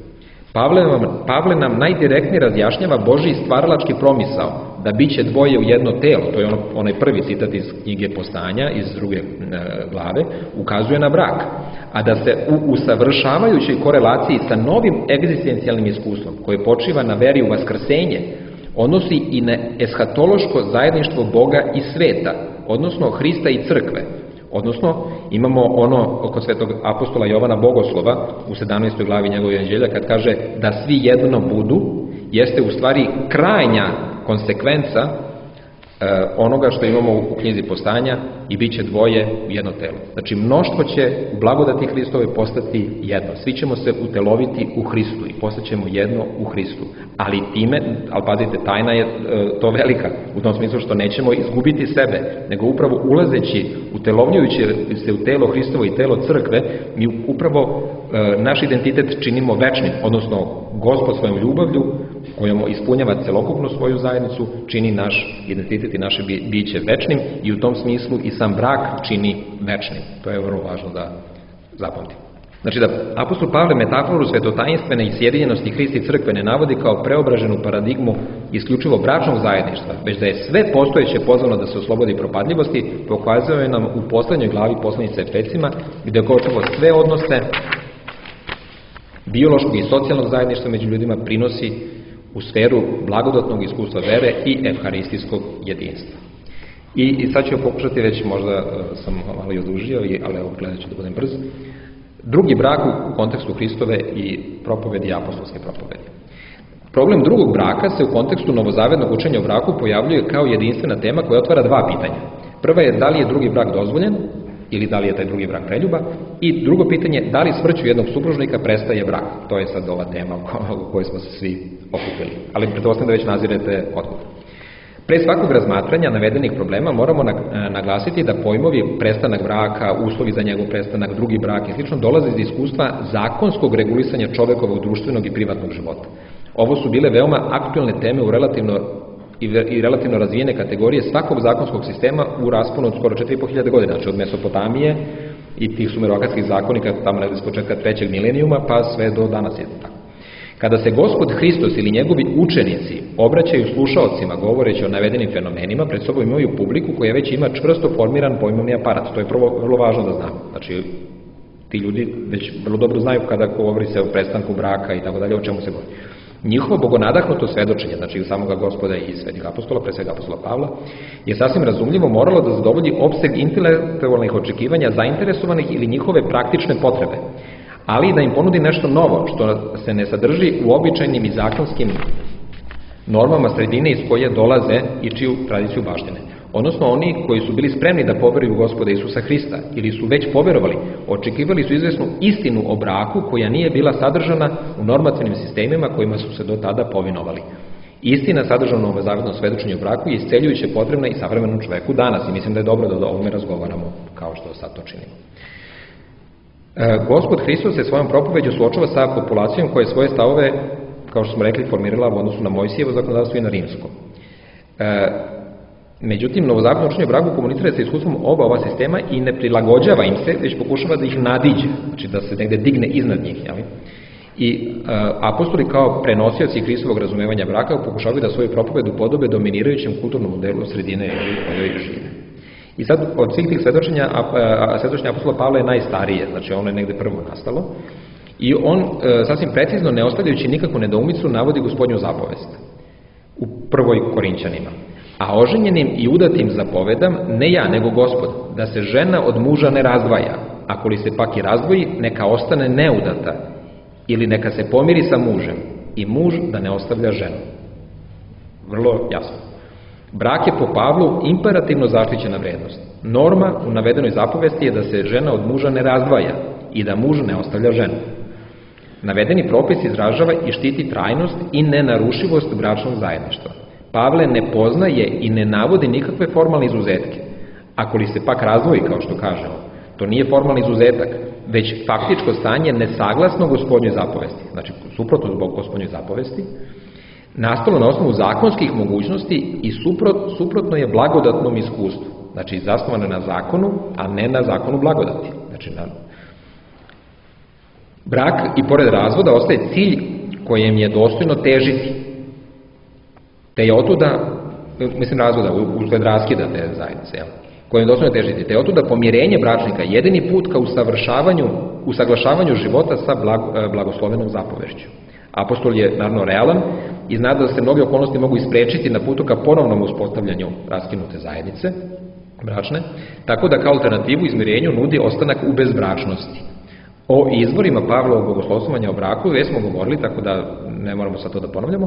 Speaker 3: Pavle nam najdirektnije razjašnjava Božji stvaralački promisao da biće dvoje u jedno telo, to je onaj prvi citat iz knjige Postanja, iz 2. glave, ukazuje na brak, a da se u usavršavajućoj korelaciji sa novim egzistencijalnim iskustvom, koje počiva na veri u vaskrsenje, odnosi i na eshatološko zajedništvo Boga i sveta, odnosno Hrista i crkve. Odnosno, imamo ono oko svetog apostola Jovana Bogoslova u 17. glavi njegovog evanđelja, kad kaže da svi jedno budu, jeste u stvari krajnja konsekvenca onoga što imamo u knjizi Postanja: i bit će dvoje u jedno telo. Znači, mnoštvo će u blagodati Hristove postati jedno. Svi ćemo se uteloviti u Hristu i postaćemo jedno u Hristu. Ali pazite, tajna je to velika, u tom smislu što nećemo izgubiti sebe, nego upravo ulazeći, utelovljujući se u telo Hristovo i telo crkve, mi upravo naš identitet činimo večnim, odnosno Gospod svojom ljubavlju, kojom ispunjava celokupnu svoju zajednicu, čini naš identitet i naše biće večnim i u tom smislu i sam brak čini večnim. To je vrlo važno da zapamtimo. Znači da apostol Pavle metaforu svetotajinstvene i sjedinjenosti Hrista i crkve ne navodi kao preobraženu paradigmu isključivo bračnog zajedništva, već da je sve postojeće pozvano da se oslobodi propadljivosti, pokazuje nam u poslednjoj glavi poslanice Efesima, gde gotovo sve odnose biološkog i socijalnog zajedništva među ljudima prinosi u sferu blagodatnog iskustva vere i evharistijskog jedinstva. I sad ću pokušati, već možda sam malo i odužio, ali evo gledat ću da budem brz. Drugi brak u kontekstu Hristove i propovedi, apostolske propovedi. Problem drugog braka se u kontekstu novozavetnog učenja o braku pojavljuje kao jedinstvena tema koja otvara dva pitanja. Prva je da li je drugi brak dozvoljen ili da li je taj drugi brak preljuba, i drugo pitanje, da li smrću jednog supružnika prestaje brak. To je sad ova tema u kojoj smo se svi okupili. Ali pretpostavljam da već nazirete odgovor. Pre svakog razmatranja navedenih problema moramo naglasiti da pojmovi prestanak braka, uslovi za njegov prestanak, drugi brak i slično dolaze iz iskustva zakonskog regulisanja čovekovog društvenog i privatnog života. Ovo su bile veoma aktuelne teme u relativno razvijene kategorije svakog zakonskog sistema u rasponu od skoro 4500 godina, znači od Mesopotamije i tih sumerokatskih zakonika tamo negde s početka 3. milenijuma pa sve do danas je tako. Kada se Gospod Hristos ili njegovi učenici obraćaju slušaocima govoreći o navedenim fenomenima, pred sobom imaju publiku koja već ima čvrsto formiran pojmovni aparat. To je vrlo važno da znamo. Znači, ti ljudi već vrlo dobro znaju kada govori se o prestanku braka i tako dalje, o čemu se govori. Njihovo bogonadahnuto svedočenje, znači samoga Gospoda i svetih apostola, pre svega apostola Pavla, je sasvim razumljivo moralo da zadovolji opseg intelektualnih očekivanja zainteresovanih ili njihove praktične potrebe, ali i da im ponudi nešto novo, što se ne sadrži u običajnim i zakonskim normama sredine iz koje dolaze i čiju tradiciju baštine. Odnosno, oni koji su bili spremni da poveruju u Gospoda Isusa Hrista ili su već poverovali, očekivali su izvesnu istinu o braku koja nije bila sadržana u normativnim sistemima kojima su se do tada povinovali. Istina sadržana u novozavetnom svedočenju o braku je isceljujuće potrebna i savremenom čoveku danas i mislim da je dobro da o ovome razgovaramo kao što sad to činimo. Gospod Hristos se svojom propoveđu suočava sa populacijom koja je svoje stavove, kao što smo rekli, formirala u odnosu na Mojsijevo zakonodavstvo i na rimsko. Međutim, novozavetno učenje o braku komunicira sa iskustvom oba ova sistema i ne prilagođava im se, već pokušava da ih nadiđe, znači da se negde digne iznad njih. Jeli? I apostoli kao prenosioci Hristovog razumevanja braka pokušavaju da svoju propovedu podobe dominirajućem kulturnom modelu sredine u kojoj žive. I sad od svih tih svedočenja apostola Pavla je najstarije, znači ono je negde prvo nastalo, i on sasvim precizno, ne ostavljajući nikakvu nedoumicu, navodi Gospodnju zapovest u 1. Korinćanima. A oženjenim i udatim zapovedam, ne ja, nego Gospod, da se žena od muža ne razdvaja, ako li se pak i razdvoji, neka ostane neudata, ili neka se pomiri sa mužem, i muž da ne ostavlja ženu. Vrlo jasno. Brak je po Pavlu imperativno zaštićena vrednost. Norma u navedenoj zapovesti je da se žena od muža ne razdvaja i da muž ne ostavlja ženu. Navedeni propis izražava i štiti trajnost i nenarušivost bračnog zajedništva. Pavle ne poznaje i ne navodi nikakve formalne izuzetke. Ako li se pak razdvoji, kao što kažemo, to nije formalni izuzetak, već faktičko stanje nesaglasno Gospodnjoj zapovesti, znači suprotno zbog Gospodnjoj zapovesti, nastalo na osnovu zakonskih mogućnosti i suprotno je blagodatnom iskustvu. Znači, zasnovano je na zakonu, a ne na zakonu blagodati. Znači, brak i pored razvoda ostaje cilj kojem je dostojno težiti. Te je otuda, razvoda, usled raskida te zajednice, kojem je dostojno težiti. Te je otuda pomirenje bračnika jedini put ka usaglašavanju života sa blagoslovenom zapovešću. Apostol je naravno realan i zna da se mnoge okolnosti mogu isprečiti na putu ka ponovnom uspostavljanju raskinute zajednice bračne, tako da kao alternativu izmirenju nudi ostanak u bezbračnosti. O izvorima Pavlovog bogoslovstvovanja o braku već smo govorili, tako da ne moramo sad to da ponavljamo,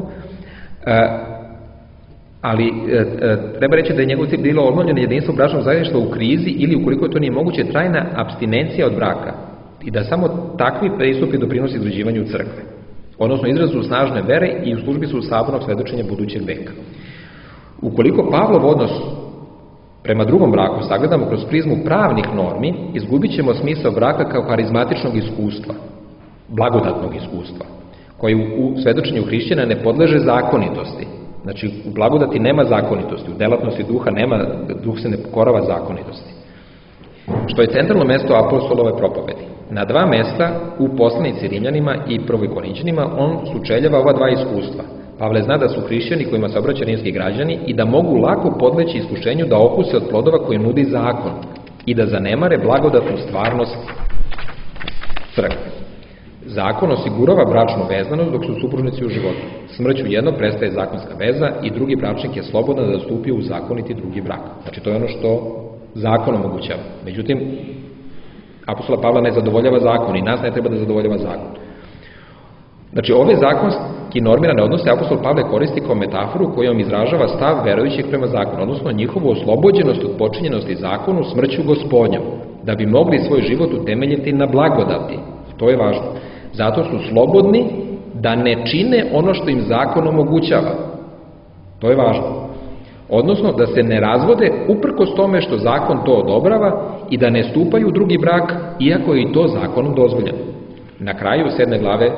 Speaker 3: ali treba reći da je njegov cilj bilo obnovljeno jedinstvo bračnog zajedništva u krizi ili, ukoliko to nije moguće, trajna apstinencija od braka i da samo takvi pristupi doprinosi izgrađivanju crkve, odnosno izrazu snažne vere i u službi su sabornog svedočenja budućeg veka. Ukoliko Pavlov odnos prema drugom braku sagledamo kroz prizmu pravnih normi, izgubit ćemo smisao braka kao harizmatičnog iskustva, blagodatnog iskustva, koji u svedočenju hrišćana ne podleže zakonitosti. Znači, u blagodati nema zakonitosti, u delatnosti duha duh se ne pokorava zakonitosti. Što je centralno mesto apostolove propovedi. Na dva mesta, u poslanici Rimljanima i 1. Korinćanima, on sučeljava ova dva iskustva. Pavle zna da su hrišćani kojima se obraća rimski građani i da mogu lako podleći iskušenju da okuse od plodova koje nudi zakon i da zanemare blagodatnu stvarnost crkve. Zakon osigurava bračnu vezanost dok su supružnici u životu. Smrću jednog prestaje zakonska veza i drugi bračnik je slobodan da stupi u zakoniti drugi brak. Znači, to je ono što zakon omogućava. Međutim, apostola Pavla ne zadovoljava zakon i nas ne treba da zadovoljava zakon. Znači, ove zakonski normirane odnose apostol Pavle koristi kao metaforu kojom izražava stav verujućih prema zakonu, odnosno njihovu oslobođenost od počinjenosti zakonu smrću Gospodnjom, da bi mogli svoj život utemeljiti na blagodati. To je važno. Zato su slobodni da ne čine ono što im zakon omogućava. To je važno. Odnosno, da se ne razvode uprkos tome što zakon to odobrava i da ne stupaju u drugi brak, iako je i to zakonom dozvoljeno. Na kraju 7.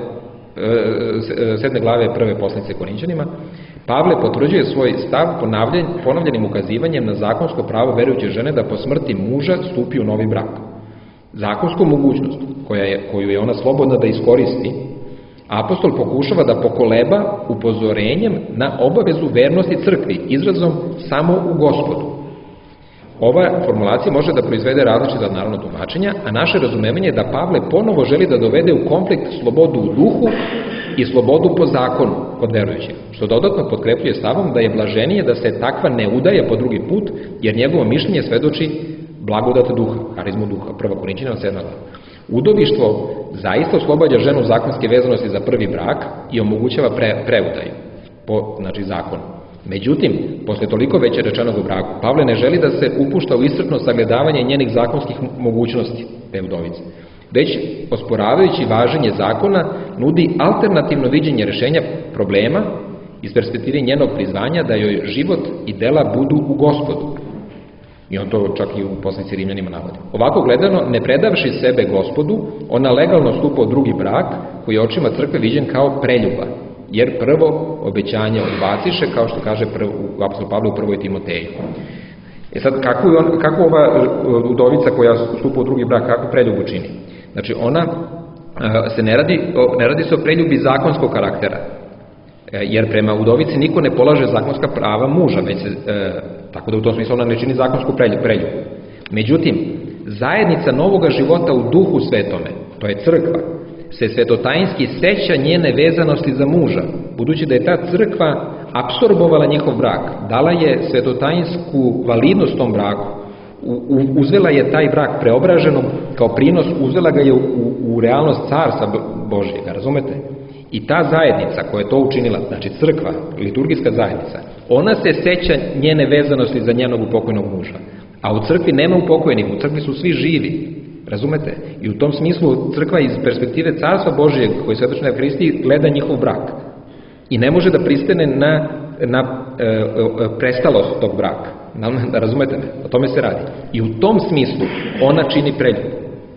Speaker 3: glave prve poslanice Korinćanima, Pavle potvrđuje svoj stav ponovljenim ukazivanjem na zakonsko pravo verujuće žene da po smrti muža stupi u novi brak. Zakonsku mogućnost, koju je ona slobodna da iskoristi, apostol pokušava da pokoleba upozorenjem na obavezu vernosti crkvi, izrazom samo u Gospodu. Ova formulacija može da proizvede različita naravno tumačenja, a naše razumevanje je da Pavle ponovo želi da dovede u konflikt slobodu u duhu i slobodu po zakonu kod verujućih, što dodatno potkrepljuje stavom da je blaženije da se takva ne udaje po drugi put, jer njegovo mišljenje svedoči blagodat duha, harizmu duha, 1. Korinćanima 7. glava. Udovištvo zaista oslobađa ženu zakonske vezanosti za prvi brak i omogućava preudaju po zakonu. Međutim, posle toliko već rečenog o braku, Pavle ne želi da se upušta u iscrpno sagledavanje njenih zakonskih mogućnosti, te udovice, već osporavajući važenje zakona nudi alternativno viđenje rešenja problema iz perspektive njenog prizvanja da joj život i dela budu u Gospodu. I on to čak i u poslanici Rimljanima navodi. Ovako gledano, ne predavši sebe Gospodu, ona legalno stupa u drugi brak, koji je očima crkve viđen kao preljuba, jer prvo obećanje odbaciše, kao što kaže u apostolu Pavlu u 1. Timoteju. Sad, kako ova udovica koja stupa u drugi brak, kako preljubu čini? Znači, ona se ne radi se o preljubi zakonskog karaktera, jer prema udovici niko ne polaže zakonska prava muža, već se, tako da u tom smislu ona ne čini zakonsku preljubu. Međutim, zajednica novoga života u duhu svetome, to je crkva, se svetotajinski seća njene vezanosti za muža, budući da je ta crkva apsorbovala njihov brak, dala je svetotajinsku validnost tom braku, uzvela je taj brak preobraženom kao prinos, uzvela ga je u realnost carstva Božjega, razumete? I ta zajednica koja je to učinila, znači crkva, liturgijska zajednica, ona se seća njene vezanosti za njenog upokojnog muža. A u crkvi nema upokojenih, u crkvi su svi živi, razumete? I u tom smislu crkva iz perspektive carstva Božjeg, koji je svetočna Hristi, gleda njihov brak. I ne može da pristane na prestalost tog braka. Razumete me? O tome se radi. I u tom smislu ona čini preljubu.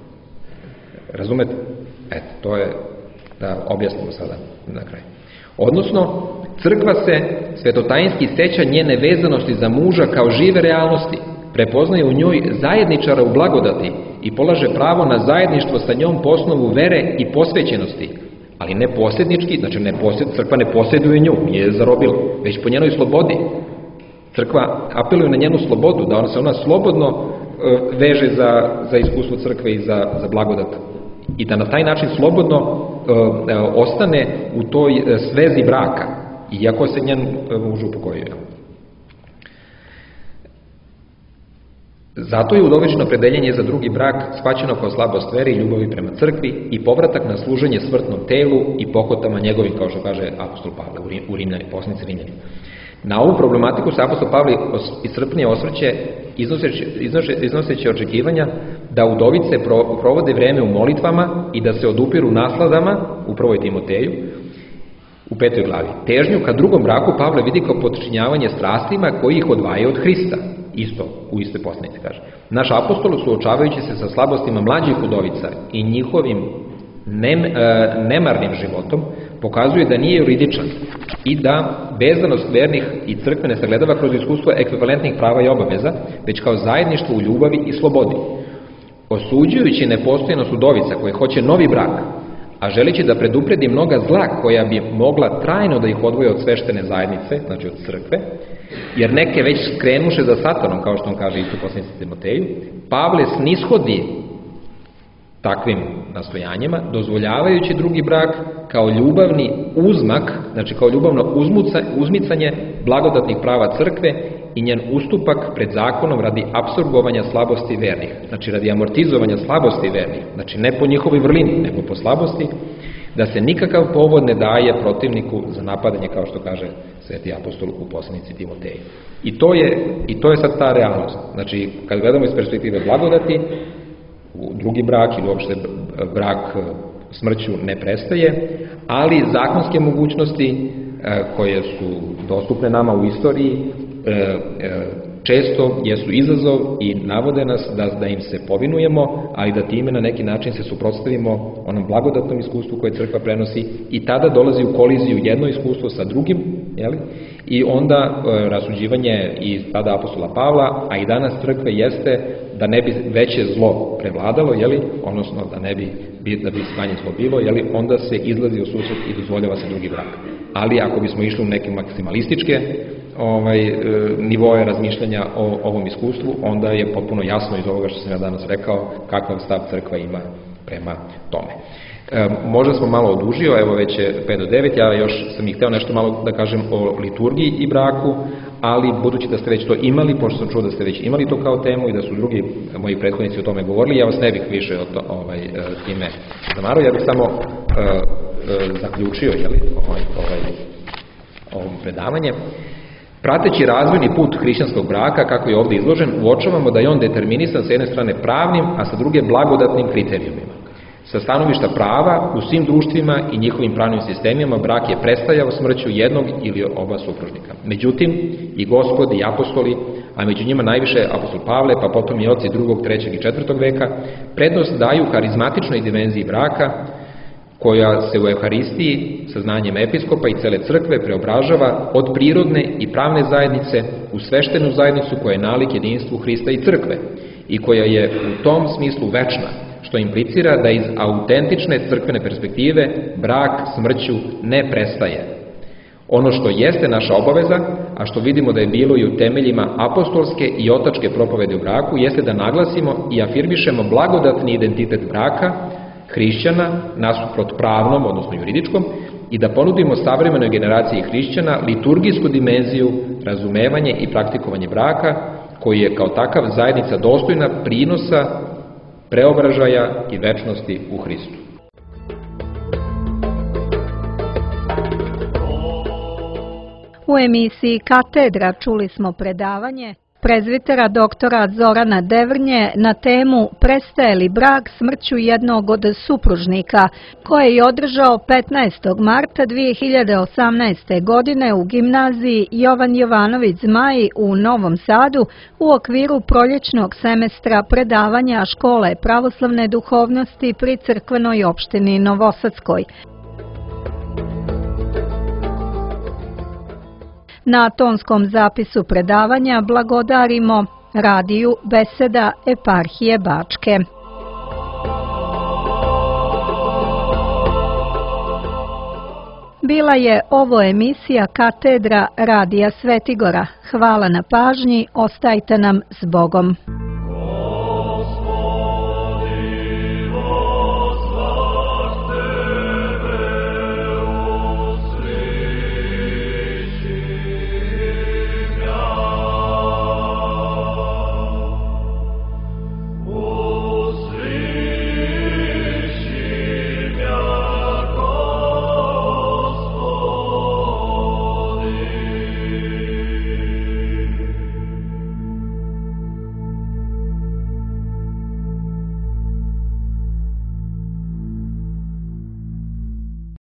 Speaker 3: Razumete? Eto, to je da objasnimo sada na kraju. Odnosno, crkva se svetotajinski seća njene vezanosti za muža kao žive realnosti, prepoznaje u njoj zajedničara u blagodati i polaže pravo na zajedništvo sa njom po osnovu vere i posvećenosti, ali ne posjednički, znači crkva ne posjeduje nju, nije zarobila, već po njenoj slobodi. Crkva apeluje na njenu slobodu, da ona slobodno veže za iskustvo crkve i za blagodat. I da na taj način slobodno ostane u toj svezi braka, iako se njen muž upokojuje. Zato je udovično opredeljenje za drugi brak shvaćeno kao slabost vere i ljubavi prema crkvi i povratak na služenje smrtnom telu i pohotama njegovim, kao što kaže apostol Pavle u Rimljani, poslanici Rimljani. Na ovu problematiku se apostol Pavle iscrpnije osvrće iznoseći očekivanja da udovice provode vreme u molitvama i da se odupiru nasladama u 1. Timoteju u 5. glavi. Težnju ka drugom braku Pavle vidi kao potčinjavanje strastima koji ih odvajaju od Hrista. Isto, u istoj poslanici kaže. Naš apostol, suočavajući se sa slabostima mlađih udovica i njihovim nemarnim životom, pokazuje da nije juridičan i da vezanost vernih i crkve ne sagledava kroz iskustvo ekvivalentnih prava i obaveza, već kao zajedništvo u ljubavi i slobodi. Osuđujući nepostojanost udovica koje hoće novi brak, a želeći da predupredi mnoga zla koja bi mogla trajno da ih odvoje od sveštene zajednice, znači od crkve, jer neke već skrenuše za satanom, kao što on kaže isto poslanici Timoteju, Pavle snishodi takvim nastojanjima, dozvoljavajući drugi brak kao ljubavni uzmak, znači kao ljubavno uzmicanje blagodatnih prava crkve i njen ustupak pred zakonom radi apsorbovanja slabosti vernih, znači radi amortizovanja slabosti vernih, znači ne po njihovoj vrlini, nego po slabosti, da se nikakav povod ne daje protivniku za napadanje, kao što kaže sveti apostol u poslanici Timoteju. I to je sad ta realnost. Znači, kad gledamo iz perspektive blagodati, drugi brak ili uopšte brak smrću ne prestaje, ali zakonske mogućnosti koje su dostupne nama u istoriji često jesu izazov i navode nas da im se povinujemo, ali da time na neki način se suprotstavimo onom blagodatnom iskustvu koje crkva prenosi i tada dolazi u koliziju jedno iskustvo sa drugim, jeli? I onda rasuđivanje i tada apostola Pavla, a i danas crkve jeste da ne bi veće zlo prevladalo, jeli? Odnosno da bi manje zlo bilo, jeli? Onda se izlazi u susret i dozvoljava se drugi brak. Ali ako bismo išli u neke maksimalističke nivoje razmišljanja o ovom iskustvu, onda je potpuno jasno iz ovoga što sam ja danas rekao kakav stav crkva ima prema tome. Možda smo malo odužio, evo već je 5 do 9, ja još sam ih hteo nešto malo da kažem o liturgiji i braku, ali budući da ste već to imali, pošto sam čuo da ste već imali to kao temu i da su drugi moji prethodnici o tome govorili, ja vas ne bih više time zamarao, ja bih samo zaključio ovo predavanje. Prateći razvojni put hrišćanskog braka, kako je ovdje izložen, uočavamo da je on determinisan sa jedne strane pravnim, a sa druge blagodatnim kriterijumima. Sa stanovišta prava, u svim društvima i njihovim pravnim sistemima brak je prestajao smrću jednog ili oba supružnika. Međutim, i Gospod i apostoli, a među njima najviše apostol Pavle, pa potom i oci 2., 3. i 4. veka, prednost daju karizmatičnoj dimenziji braka, koja se u Euharistiji sa znanjem episkopa i cele crkve preobražava od prirodne i pravne zajednice u sveštenu zajednicu koja je nalik jedinstvu Hrista i crkve i koja je u tom smislu večna, što implicira da iz autentične crkvene perspektive brak smrću ne prestaje. Ono što jeste naša obaveza, a što vidimo da je bilo i u temeljima apostolske i otačke propovede u braku, jeste da naglasimo i afirmišemo blagodatni identitet braka, hrišćana, nasuprot pravnom, odnosno juridičkom, i da ponudimo savremenoj generaciji hrišćana liturgijsku dimenziju, razumevanje i praktikovanje braka, koji je kao takav zajednica dostojna prinosa, preobražaja i večnosti u Hristu.
Speaker 2: U emisiji Katedra čuli smo predavanje prezvitera doktora Zorana Devrnje na temu Prestaje li brak smrću jednog od supružnika, koje je održao 15. marta 2018. godine u gimnaziji Jovan Jovanović Zmaji u Novom Sadu u okviru proljećnog semestra predavanja Škole pravoslavne duhovnosti pri crkvenoj opštini Novosadskoj. Na tonskom zapisu predavanja blagodarimo Radiju Beseda Eparhije Bačke. Bila je ovo emisija Katedra Radija Svetigora. Hvala na pažnji, ostajte nam s Bogom.